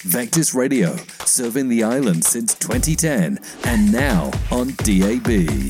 Vectis Radio, serving the island since 2010 and now on DAB.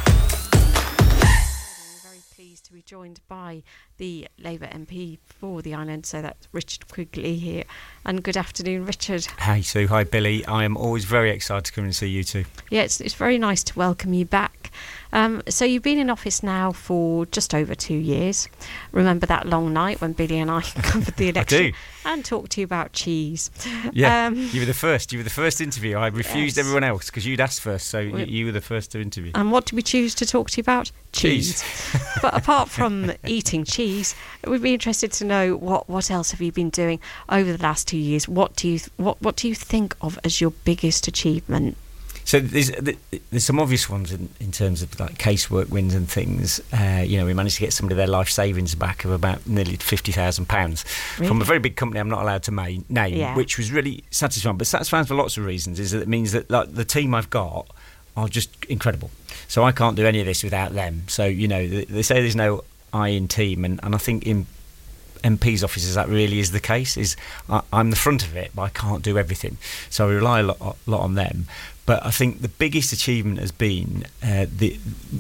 To be joined by the Labour MP for the island, so that's Richard Quigley here. And good afternoon, Richard. Hi Sue, hi Billy. I am always very excited to come and see you two. Yeah, it's very nice to welcome you back. So you've been in office now for just over 2 years. Remember that long night when Billy and I covered the election? I do. And talked to you about cheese. Yeah, you were the first. You were the first interview. I refused everyone else because you'd asked first, so you were the first to interview. And what did we choose to talk to you about? Cheese. But apart from eating cheese, we'd be interested to know what else have you been doing over the last 2 years? What do you think of as your biggest achievement? So there's some obvious ones in terms of like casework wins and things. We managed to get somebody their life savings back of about nearly £50,000 from a very big company I'm not allowed to name, which was really satisfying. But satisfying for lots of reasons is that it means that like, the team I've got are just incredible. So I can't do any of this without them. So, they say there's no I in team, and I think in MP's offices that really is the case. I'm the front of it, but I can't do everything. So I rely a lot on them. But I think the biggest achievement has been the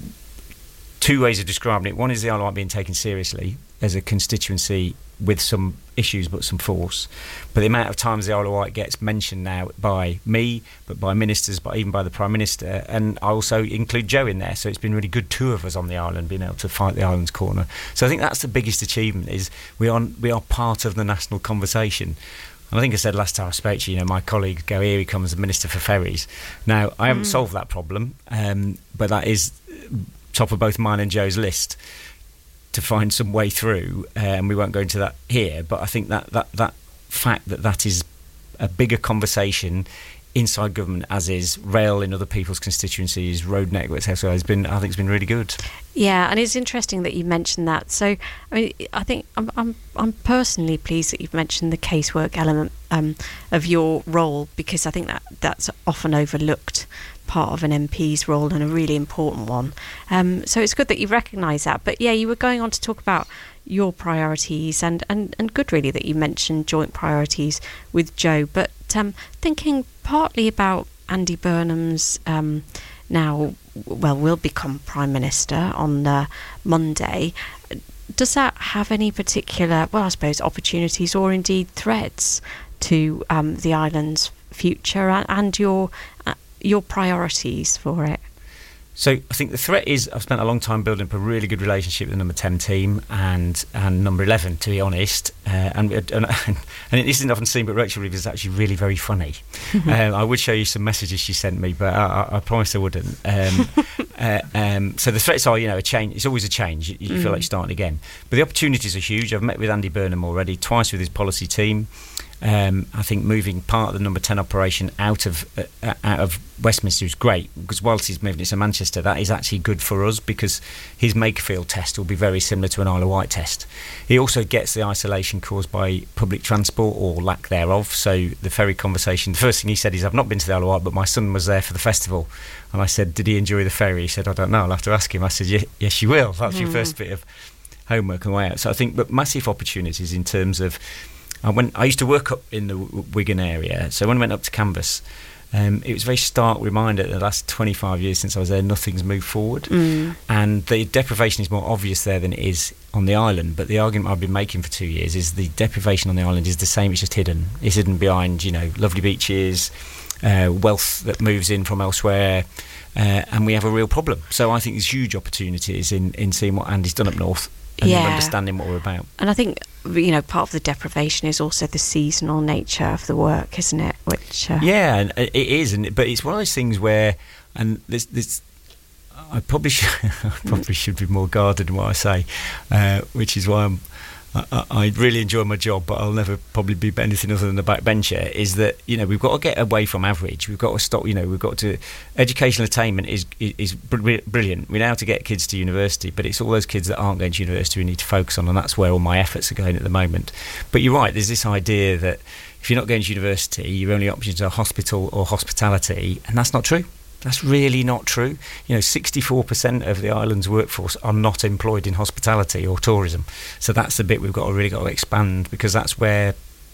two ways of describing it. One is the Isle of Wight being taken seriously as a constituency with some issues but some force. But the amount of times the Isle of Wight gets mentioned now by me, but by ministers, but even by the Prime Minister, and I also include Joe in there. So it's been really good, two of us on the island being able to fight the island's corner. So I think that's the biggest achievement, is we are part of the national conversation. And I think I said last time I spoke to you, my colleague, here he comes, the Minister for Ferries. Now, I haven't solved that problem, but that is top of both mine and Joe's list to find some way through, and we won't go into that here, but I think that fact that is a bigger conversation inside government, as is rail in other people's constituencies, road networks, I think it's been really good. Yeah, and it's interesting that you mentioned that. So, I think I'm personally pleased that you've mentioned the casework element of your role, because I think that's often overlooked part of an MP's role, and a really important one. So it's good that you recognise that. But yeah, you were going on to talk about your priorities, and good really that you mentioned joint priorities with Joe. But thinking partly about Andy Burnham's will become Prime Minister on Monday. Does that have any particular, opportunities or indeed threats to the island's future and your priorities for it? So I think the threat is I've spent a long time building up a really good relationship with the number 10 team and number 11, to be honest. And it isn't often seen, but Rachel Reeves is actually really very funny. I would show you some messages she sent me, but I promised I wouldn't. So the threats are, a change. It's always a change. You feel like you're starting again. But the opportunities are huge. I've met with Andy Burnham already, twice with his policy team. I think moving part of the number 10 operation out of Westminster is great, because whilst he's moving it to Manchester, that is actually good for us, because his Makerfield test will be very similar to an Isle of Wight test. He also gets the isolation caused by public transport or lack thereof. So the ferry conversation, the first thing he said is, I've not been to the Isle of Wight, but my son was there for the festival. And I said, did he enjoy the ferry? He said, I don't know, I'll have to ask him. I said, yes you will. That's your first bit of homework on the way out. So I think, but massive opportunities in terms of, I used to work up in the Wigan area, so when I went up to Canvas, it was a very stark reminder that the last 25 years since I was there, nothing's moved forward. And the deprivation is more obvious there than it is on the island. But the argument I've been making for 2 years is the deprivation on the island is the same, it's just hidden. It's hidden behind, lovely beaches, wealth that moves in from elsewhere, and we have a real problem. So I think there's huge opportunities in seeing what Andy's done up north and understanding what we're about. And I think, part of the deprivation is also the seasonal nature of the work, isn't it? Which and it is, but it's one of those things where, and this I probably should be more guarded in what I say, which is why I really enjoy my job, but I'll never probably be anything other than a backbencher. Is that we've got to get away from average. We've got to stop. We've got to. Educational attainment is brilliant. We now have to get kids to university, but it's all those kids that aren't going to university we need to focus on, and that's where all my efforts are going at the moment. But you're right. There's this idea that if you're not going to university, your only options are hospital or hospitality, and that's not true. That's really not true. 64% of the island's workforce are not employed in hospitality or tourism. So that's the bit we've really got to expand, because that's where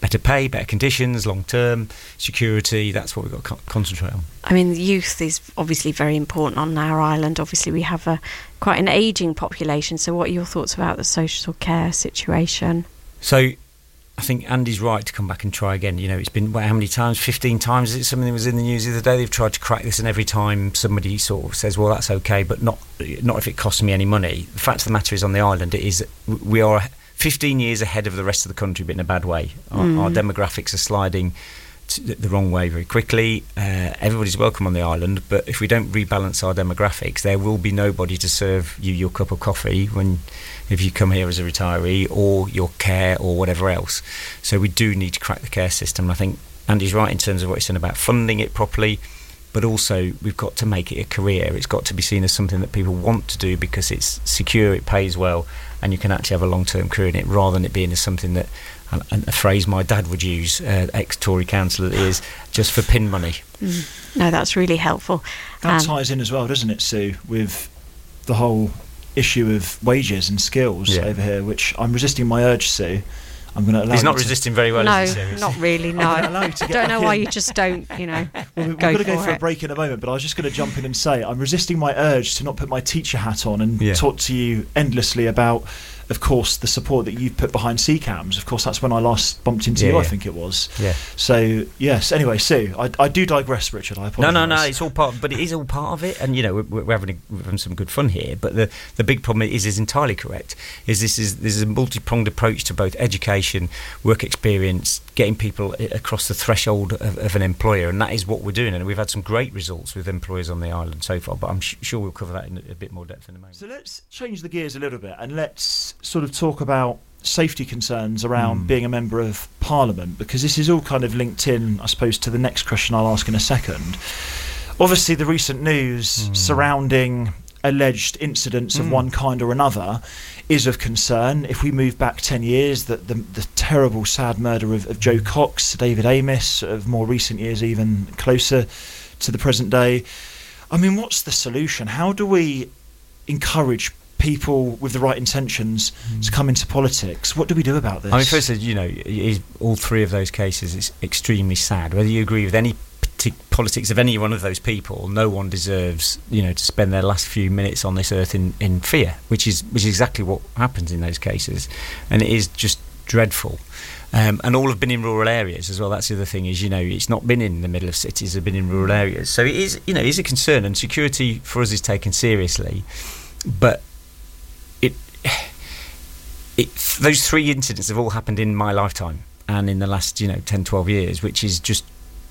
better pay, better conditions, long-term security. That's what we've got to concentrate on. I mean, youth is obviously very important on our island. Obviously, we have quite an ageing population. So what are your thoughts about the social care situation? So I think Andy's right to come back and try again. It's been, how many times? 15 times? Is it something that was in the news the other day? They've tried to crack this, and every time somebody sort of says, well, that's okay, but not if it costs me any money. The fact of the matter is, on the island, it is we are 15 years ahead of the rest of the country, but in a bad way. Our demographics are sliding the wrong way very quickly. Everybody's welcome on the island, but if we don't rebalance our demographics, there will be nobody to serve you your cup of coffee if you come here as a retiree, or your care or whatever else. So we do need to crack the care system. I think Andy's right in terms of what he's saying about funding it properly, but also we've got to make it a career. It's got to be seen as something that people want to do because it's secure, it pays well, and you can actually have a long-term career in it, rather than it being as something that, and a phrase my dad would use, ex-Tory councillor, is just for pin money. No, that's really helpful. That ties in as well, doesn't it, Sue, with the whole issue of wages and skills over here, which I'm resisting my urge, Sue. I'm going to allow. He's not resisting very well. No, is he, not really. No, I don't know why you just don't. Well, we're going to go for a break in a moment, but I was just going to jump in and say I'm resisting my urge to not put my teacher hat on and talk to you endlessly about, of course, the support that you've put behind CCAMS. Of course, that's when I last bumped into you, I think it was. Yeah. So, yes. Anyway, Sue, I do digress, Richard. I apologise. No. It's all part, but it is all part of it. And, we're having some good fun here. But the big problem is entirely correct. This is a multi-pronged approach to both education, work experience, getting people across the threshold of an employer. And that is what we're doing. And we've had some great results with employers on the island so far. But I'm sure we'll cover that in a bit more depth in a moment. So let's change the gears a little bit and let's sort of talk about safety concerns around being a member of Parliament, because this is all kind of linked in, I suppose, to the next question I'll ask in a second. Obviously, the recent news surrounding alleged incidents of one kind or another is of concern. If we move back 10 years, the terrible, sad murder of Joe Cox, David Amess, of more recent years, even closer to the present day. I mean, what's the solution? How do we encourage people with the right intentions to come into politics? What do we do about this? I mean, first, all three of those cases is extremely sad. Whether you agree with any politics of any one of those people, no one deserves, to spend their last few minutes on this earth in fear, which is exactly what happens in those cases, and it is just dreadful. And all have been in rural areas as well. That's the other thing is, it's not been in the middle of cities, they've been in rural areas. So it is, it is a concern, and security for us is taken seriously. But those three incidents have all happened in my lifetime and in the last 10, 12 years, which is just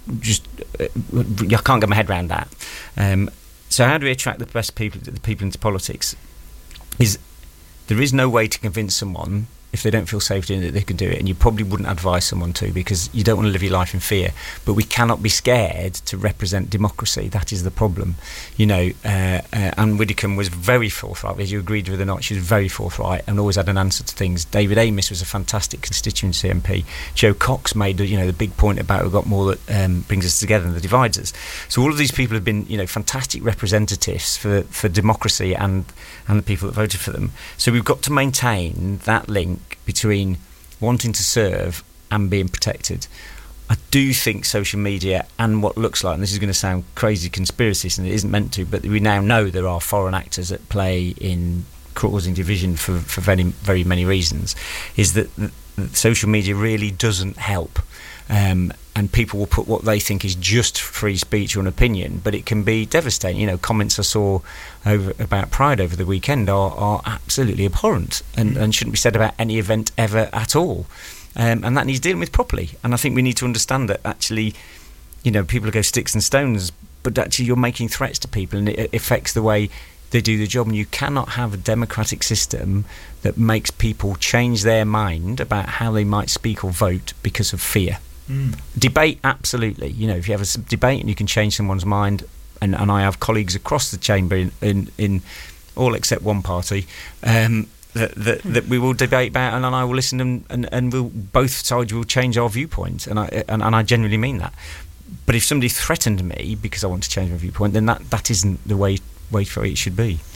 I can't get my head around that. So how do we attract the best people into politics? There is no way to convince someone, if they don't feel safe doing it, that they can do it, and you probably wouldn't advise someone to, because you don't want to live your life in fear. But we cannot be scared to represent democracy. That is the problem. Anne Widdecombe was very forthright, whether you agreed with her or not. She was very forthright and always had an answer to things. David Amess was a fantastic constituency MP. Joe Cox made the big point about we've got more that brings us together than that divides us. So all of these people have been fantastic representatives for democracy and the people that voted for them. So we've got to maintain that link between wanting to serve and being protected. I do think social media and what looks like, and this is going to sound crazy conspiracist and it isn't meant to, but we now know there are foreign actors at play in causing division for very, very many reasons, is that social media really doesn't help. And people will put what they think is just free speech or an opinion, but it can be devastating. Comments I saw about Pride over the weekend are absolutely abhorrent and shouldn't be said about any event ever at all. And that needs dealing with properly. And I think we need to understand that actually, people go sticks and stones, but actually you're making threats to people and it affects the way they do the job. And you cannot have a democratic system that makes people change their mind about how they might speak or vote because of fear. Debate, absolutely. If you have a debate and you can change someone's mind, and I have colleagues across the chamber in all except one party that we will debate about, and I will listen and we'll, both sides will change our viewpoint, and I genuinely mean that. But if somebody threatened me because I want to change my viewpoint, then that isn't the way for it should be.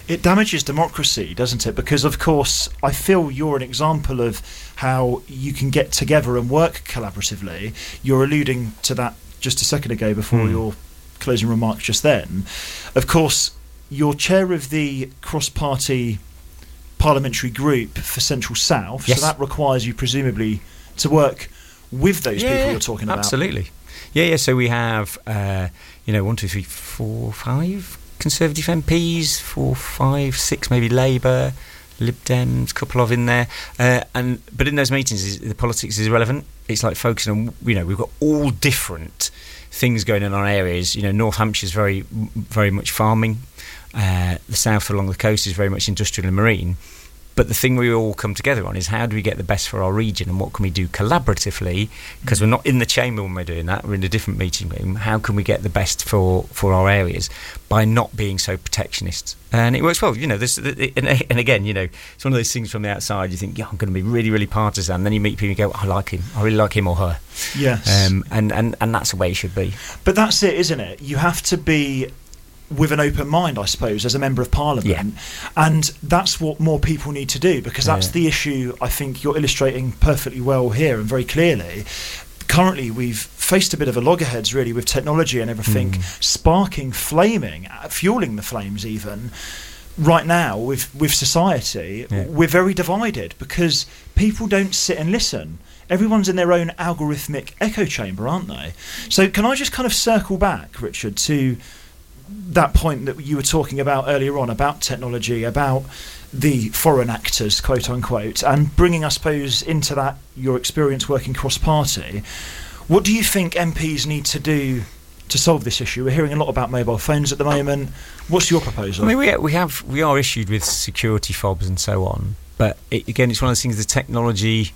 It damages democracy, doesn't it? Because, of course, I feel you're an example of how you can get together and work collaboratively. You're alluding to that just a second ago before your closing remarks just then. Of course, you're chair of the cross-party parliamentary group for Central South, so that requires you presumably to work with those people you're talking about. Absolutely. Yeah. So we have, 1, 2, 3, 4, 5 Conservative MPs, 4, 5, 6 maybe Labour, Lib Dems, a couple of in there. But in those meetings, the politics is irrelevant. It's like focusing on, we've got all different things going on in our areas. North Hampshire's very, very much farming. The south along the coast is very much industrial and marine. But the thing we all come together on is how do we get the best for our region, and what can we do collaboratively, because we're not in the chamber when we're doing that, we're in a different meeting room. How can we get the best for our areas by not being so protectionist? And it works well. And again, it's one of those things from the outside, you think, I'm going to be really, really partisan. Then you meet people and you go, I like him. I really like him or her. Yes. And that's the way it should be. But that's it, isn't it? You have to be with an open mind, I suppose, as a member of Parliament, and that's what more people need to do, because that's the issue I think you're illustrating perfectly well here and very clearly. Currently, we've faced a bit of a loggerheads, really, with technology and everything sparking, flaming, fueling the flames even. Right now, with society, we're very divided because people don't sit and listen. Everyone's in their own algorithmic echo chamber, aren't they? So can I just kind of circle back, Richard, to that point that you were talking about earlier on about technology, about the foreign actors, quote unquote, and bringing, I suppose, into that your experience working cross-party. What do you think MPs need to do to solve this issue? We're hearing a lot about mobile phones at the moment. What's your proposal? I mean, we are issued with security fobs and so on, but again, it's one of those things. The technology,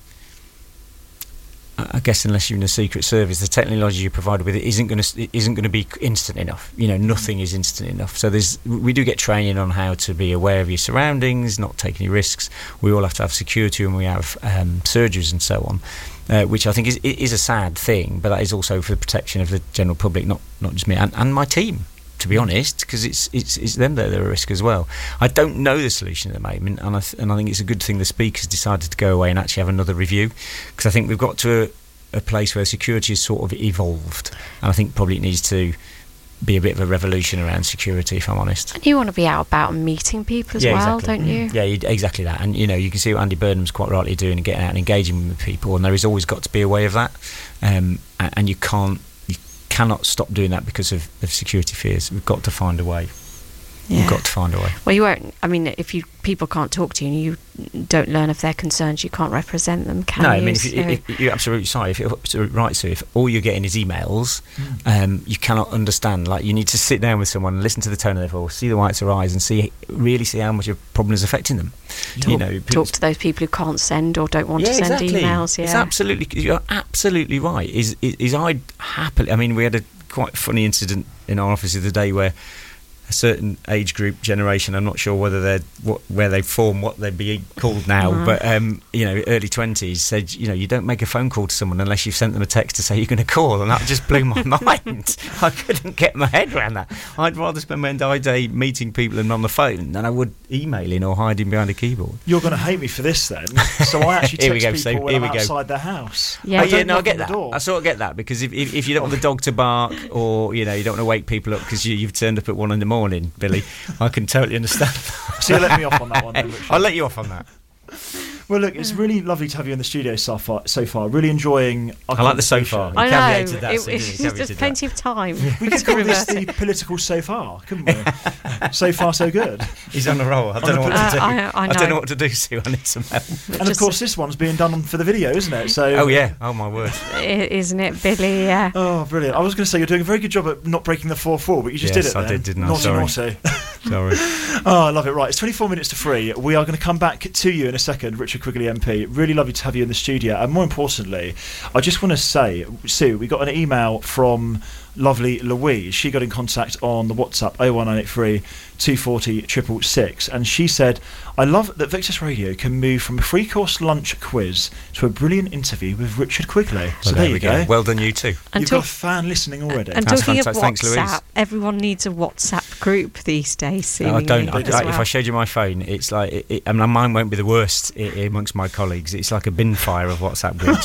I guess, unless you're in the Secret Service, the technology you're provided with isn't going to be instant enough. Nothing is instant enough. So we do get training on how to be aware of your surroundings, not take any risks. We all have to have security, and we have surgeries and so on, which I think is a sad thing. But that is also for the protection of the general public, not just me and my team, to be honest, because it's them that are at risk as well. I don't know the solution at the moment, and I think it's a good thing the Speaker's decided to go away and actually have another review, because I think we've got to a place where security has sort of evolved, and I think probably it needs to be a bit of a revolution around security, if I'm honest. And you want to be out about and meeting people as well, exactly. Don't you? Yeah, exactly that. And you can see what Andy Burnham's quite rightly doing and getting out and engaging with people, and there has always got to be a way of that, and you cannot stop doing that because of security fears. We've got to find a way. Yeah. We've got to find a way. Well, you won't. I mean, if people can't talk to you and you don't learn of their concerns, you can't represent them, can you? No, I mean, if you're absolutely sorry. If all you're getting is emails, you cannot understand. Like, you need to sit down with someone and listen to the tone of their voice, see the whites of their eyes, and really see how much a problem is affecting them. Talk to those people who can't send or don't want to send emails. Yeah, it's absolutely. You're absolutely right. I'd happily. I mean, we had a quite funny incident in our office the other day where a certain age group generation, I'm not sure whether where they form what they'd be called now, but early 20s, said you don't make a phone call to someone unless you've sent them a text to say you're going to call, and that just blew my mind. I couldn't get my head around that. I'd rather spend my entire day meeting people and on the phone than I would emailing or hiding behind a keyboard. You're going to hate me for this then. So I actually text people when I'm outside their house. Yeah, I get that. I sort of get that, because if you don't want the dog to bark, or you don't want to wake people up because you've turned up at 1 a.m, Billy, I can totally understand that. So you let me off on that one then, Richard. I'll let you off on that. Well, look, it's really lovely to have you in the studio so far. Really enjoying our I like the so far. I know. There's plenty of time. We could call this the political so far, couldn't we? So far, so good. He's on a roll. I don't know what to do. I don't know what to do, Sue. I need some help. And of course, this one's being done for the video, isn't it? So. Oh, yeah. Oh, my word. Isn't it, Billy? Yeah. Oh, brilliant. I was going to say you're doing a very good job at not breaking the 4-4, but you just did it then. Yes, I did, didn't I? Sorry. Sorry. Oh, I love it. Right, it's 24 minutes to 3. We are going to come back to you in a second, Richard Quigley MP. Really lovely to have you in the studio. And more importantly, I just want to say, Sue, we got an email from lovely Louise, she got in contact on the WhatsApp 01983 240 666, and she said, I love that Victus Radio can move from a free course lunch quiz to a brilliant interview with Richard Quigley. So there you go. Well done, you too. And You've got a fan listening already. And That's talking of fantastic. Thanks, WhatsApp, Louise. everyone needs a WhatsApp group these days. No, I don't. seemingly, as well. If I showed you my phone, it's like mine won't be the worst amongst my colleagues. It's like a bin fire of WhatsApp groups.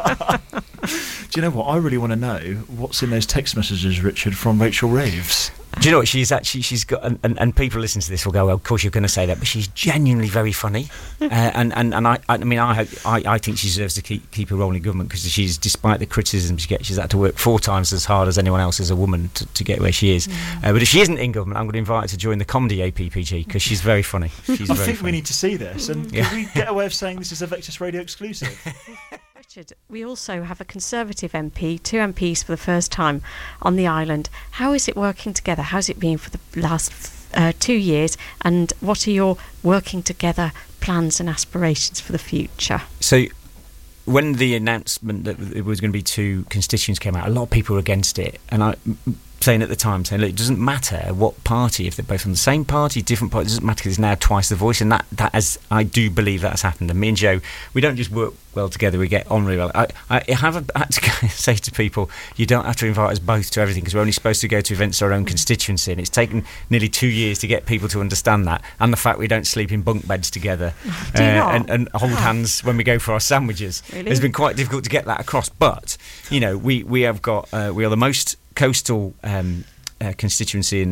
Do you know what? I really want to know what's in those text messages, Richard, from Rachel Reeves. Do you know what she's got? And people listening to this will go, well, of course you're going to say that, but she's genuinely very funny. And I think she deserves to keep a role in government, because she's, despite the criticism she gets, she's had to work 4 times as hard as anyone else as a woman to get where she is. But if she isn't in government, I'm going to invite her to join the comedy APPG, because she's very funny. I think we need to see this. And can we get away with saying this is a Victus Radio exclusive? Richard, we also have a Conservative MP, 2 MPs for the first time on the island. How is it working together? How's it been for the last 2 years? And what are your working together plans and aspirations for the future? So, when the announcement that it was going to be 2 constituents came out, a lot of people were against it. And I saying at the time, look, it doesn't matter what party, if they're both on the same party, different parties, it doesn't matter, because it's now twice the voice, and that has, I do believe that has happened. And me and Joe, we don't just work well together, we get on really well. I have had to say to people, you don't have to invite us both to everything, because we're only supposed to go to events of our own constituency, and it's taken nearly 2 years to get people to understand that, and the fact we don't sleep in bunk beds together and hold hands when we go for our sandwiches. Really? It's been quite difficult to get that across, but we have got we are the most coastal constituencies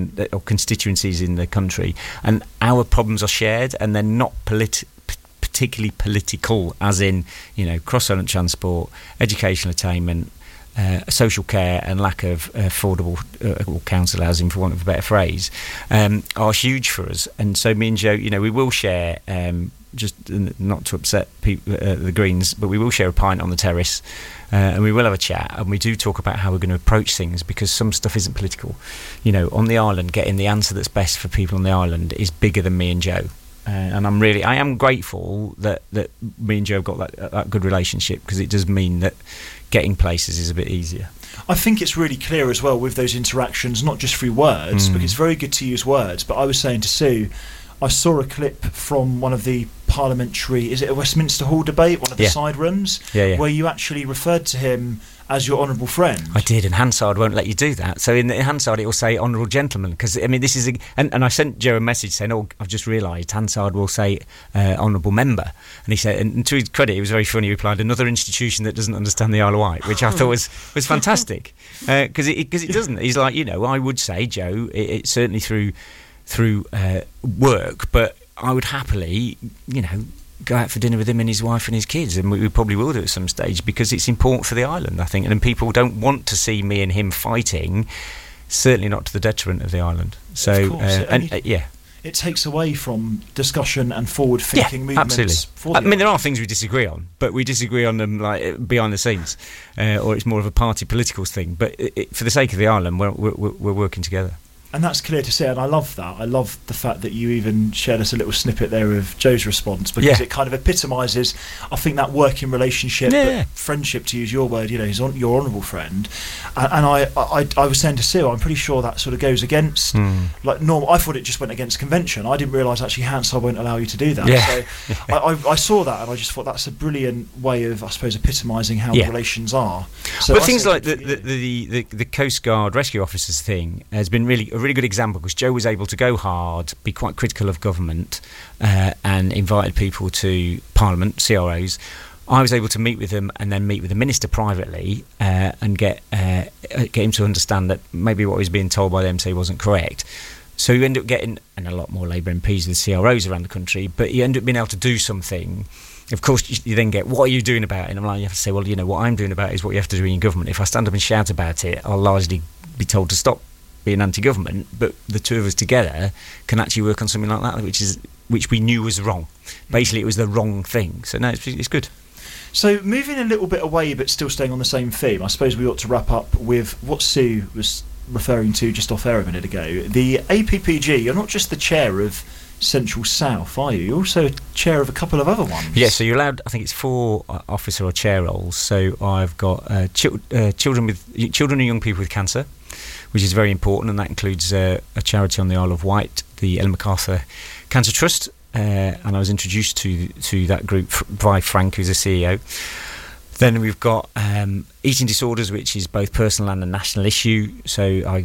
in the country, and our problems are shared, and they're not particularly political, as in cross-island transport, educational attainment, social care, and lack of affordable council housing, for want of a better phrase, are huge for us. And so me and Joe, we will share, just not to upset people, the Greens, but we will share a pint on the terrace, and we will have a chat, and we do talk about how we're going to approach things, because some stuff isn't political. On the island, getting the answer that's best for people on the island is bigger than me and Joe. And I am grateful that me and Joe have got that good relationship, because it does mean that getting places is a bit easier. I think it's really clear as well with those interactions, not just through words, because it's very good to use words. But I was saying to Sue, I saw a clip from one of the parliamentary, is it a Westminster Hall debate, one of the side rooms, where you actually referred to him as your honourable friend. I did, and Hansard won't let you do that. So in Hansard it will say honourable gentleman, because this is and I sent Joe a message saying, I've just realised Hansard will say honourable member, and he said, and to his credit, he was very funny. He replied, another institution that doesn't understand the Isle of Wight, which I thought was fantastic, because it doesn't. He's like, I would say, Joe, it's certainly through work, but I would happily go out for dinner with him and his wife and his kids, and we probably will do at some stage, because it's important for the island, I think, and people don't want to see me and him fighting, certainly not to the detriment of the island. So of course, it takes away from discussion and forward thinking movements. Absolutely. There are things we disagree on, but we disagree on them like behind the scenes, or it's more of a party political thing, but for the sake of the island, we're working together. And that's clear to see, and I love that. I love the fact that you even shared us a little snippet there of Joe's response, because it kind of epitomises, I think, that working relationship, but friendship, to use your word, he's your honourable friend. And I was saying to Sue, I'm pretty sure that sort of goes against, like normal. I thought it just went against convention. I didn't realise actually Hansard won't allow you to do that. So I saw that, and I just thought that's a brilliant way of, I suppose, epitomising how the relations are. So but things like the Coast Guard rescue officers thing has been a really good example, because Joe was able to go hard, be quite critical of government, and invited people to Parliament, CROs. I was able to meet with them, and then meet with the minister privately, and get him to understand that maybe what he was being told by the MT wasn't correct. So you end up getting, and a lot more Labour MPs with CROs around the country, but you end up being able to do something. Of course, you then get, what are you doing about it? And I'm like, you have to say, well, what I'm doing about it is what you have to do in government. If I stand up and shout about it, I'll largely be told to stop being anti-government, but the two of us together can actually work on something like that, which we knew was wrong. Basically, it was the wrong thing. So no, it's good. So moving a little bit away, but still staying on the same theme, I suppose we ought to wrap up with what Sue was referring to just off air a minute ago. The APPG, you're not just the chair of Central South, are you? You're also chair of a couple of other ones. Yeah, so you're allowed, I think it's 4 officer or chair roles. So I've got children and young people with cancer, which is very important, and that includes a charity on the Isle of Wight, the Ellen MacArthur Cancer Trust, and I was introduced to that group by Frank, who's the CEO. Then we've got eating disorders, which is both personal and a national issue. So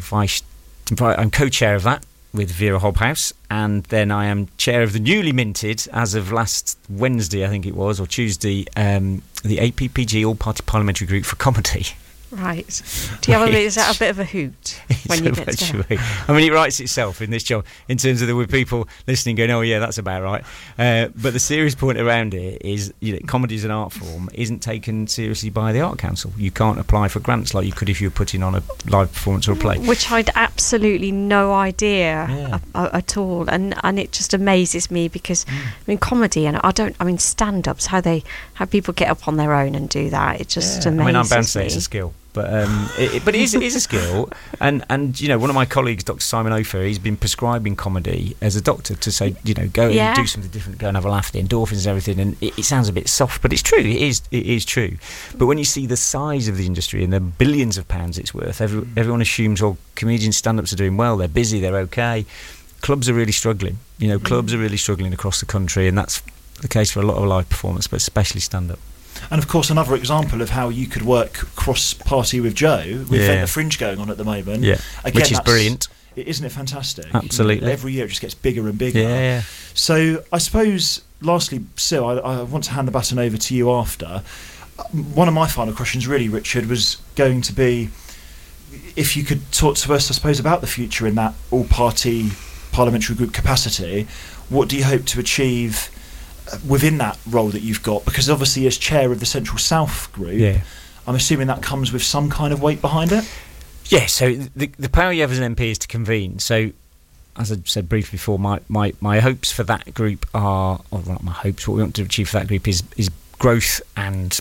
I'm co-chair of that with Vera Hobhouse, and then I am chair of the newly minted, as of last Wednesday I think it was, or Tuesday, the APPG All-Party Parliamentary Group for Comedy. Right. Do you have is that a bit of a hoot when you get together? I mean, it writes itself in this job in terms of there were people listening going, oh yeah, that's about right. But the serious point around it is, comedy as an art form isn't taken seriously by the Art Council. You can't apply for grants like you could if you were putting on a live performance or a play. Which I'd absolutely no idea at all, and it just amazes me because I mean comedy and stand-ups, how people get up on their own and do that. It just amazes me. I mean, I'm bound to say it's a skill. But it is a skill, and one of my colleagues, Dr. Simon Ofer, he's been prescribing comedy as a doctor to say, go and do something different, go and have a laugh, the endorphins and everything, and it sounds a bit soft, but it's true, it is true. But when you see the size of the industry and the billions of pounds it's worth, everyone assumes, comedians, stand-ups are doing well, they're busy, they're okay. Clubs are really struggling, clubs are really struggling across the country, and that's the case for a lot of live performance, but especially stand-up. And of course, another example of how you could work cross-party with Joe, with the Fringe going on at the moment. Yeah, again, which is brilliant. Isn't it fantastic? Absolutely. Every year it just gets bigger and bigger. Yeah. So I suppose, lastly, Sil, I want to hand the baton over to you after. One of my final questions, really, Richard, was going to be if you could talk to us, I suppose, about the future in that all-party parliamentary group capacity. What do you hope to achieve within that role that you've got? Because obviously as chair of the Central South group, I'm assuming that comes with some kind of weight behind it. Yeah, so the power you have as an MP is to convene. So as I said briefly before, my hopes for that group are, or not my hopes, what we want to achieve for that group is growth, and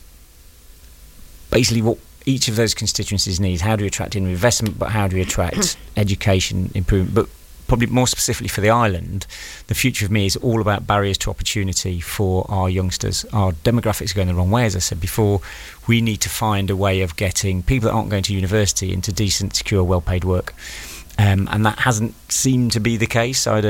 basically what each of those constituencies need. How do we attract in investment, but how do we attract education improvement? But probably more specifically for the island, the future of me is all about barriers to opportunity for our youngsters. Our demographics are going the wrong way, as I said before. We need to find a way of getting people that aren't going to university into decent, secure, well-paid work. And that hasn't seemed to be the case. We're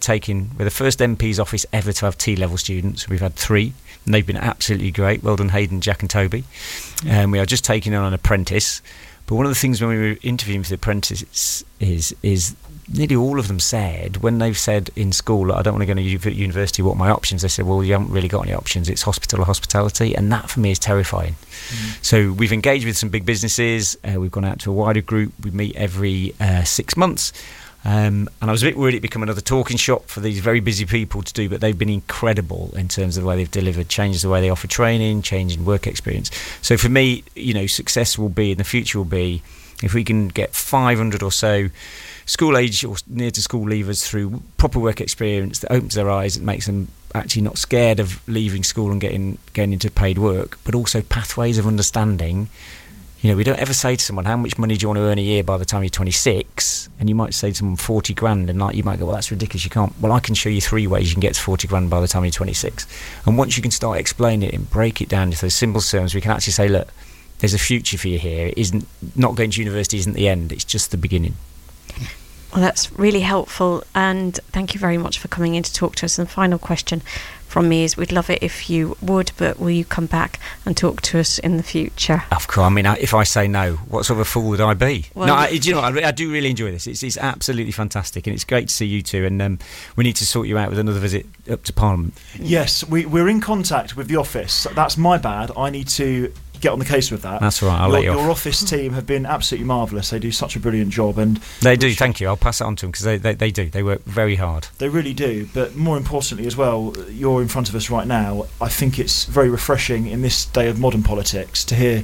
the first MP's office ever to have T-level students. We've had 3, and they've been absolutely great. Well done, Hayden, Jack and Toby. We are just taking on an apprentice. But one of the things when we were interviewing for the apprentice is nearly all of them said, when they've said in school, I don't want to go to university, what are my options? They said, well, you haven't really got any options. It's hospital or hospitality, and that for me is terrifying. So we've engaged with some big businesses. We've gone out to a wider group. We meet every 6 months. And I was a bit worried it'd become another talking shop for these very busy people to do, but they've been incredible in terms of the way they've delivered, changes the way they offer training, changing work experience. So for me, success will be, in the future will be, if we can get 500 or so school age or near to school leavers through proper work experience that opens their eyes and makes them actually not scared of leaving school and getting into paid work, but also pathways of understanding. We don't ever say to someone, how much money do you want to earn a year by the time you're 26? And you might say to someone 40 grand, and you might go, well, that's ridiculous, you can't. Well, I can show you 3 ways you can get to 40 grand by the time you're 26. And once you can start explaining it and break it down into those simple terms, we can actually say, look, there's a future for you here. Not going to university isn't the end, it's just the beginning. Well, that's really helpful, and thank you very much for coming in to talk to us. And the final question from me is, we'd love it if you would, but will you come back and talk to us in the future? Of course. I mean, if I say no, what sort of a fool would I be? Well, no, I do really enjoy this. It's absolutely fantastic, and it's great to see you two, and we need to sort you out with another visit up to Parliament. Yes, we're in contact with the office. That's my bad. I need to get on the case with that. That's all right, I'll let you off. Your office team have been absolutely marvellous. They do such a brilliant job, and they do. Thank you. I'll pass it on to them, because they do. They work very hard. They really do. But more importantly as well, you're in front of us right now. I think it's very refreshing in this day of modern politics to hear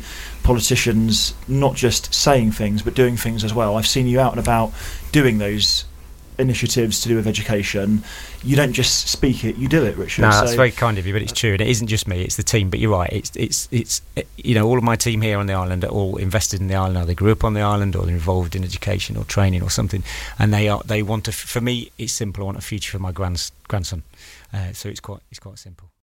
politicians not just saying things but doing things as well. I've seen you out and about doing those initiatives to do with education, you don't just speak it, you do it, Richard. No, that's very kind of you, but it's true, and it isn't just me; it's the team. But you're right; it's all of my team here on the island are all invested in the island. Either they grew up on the island, or they're involved in education or training or something, and they want to. For me, it's simple. I want a future for my grandson, so it's quite simple.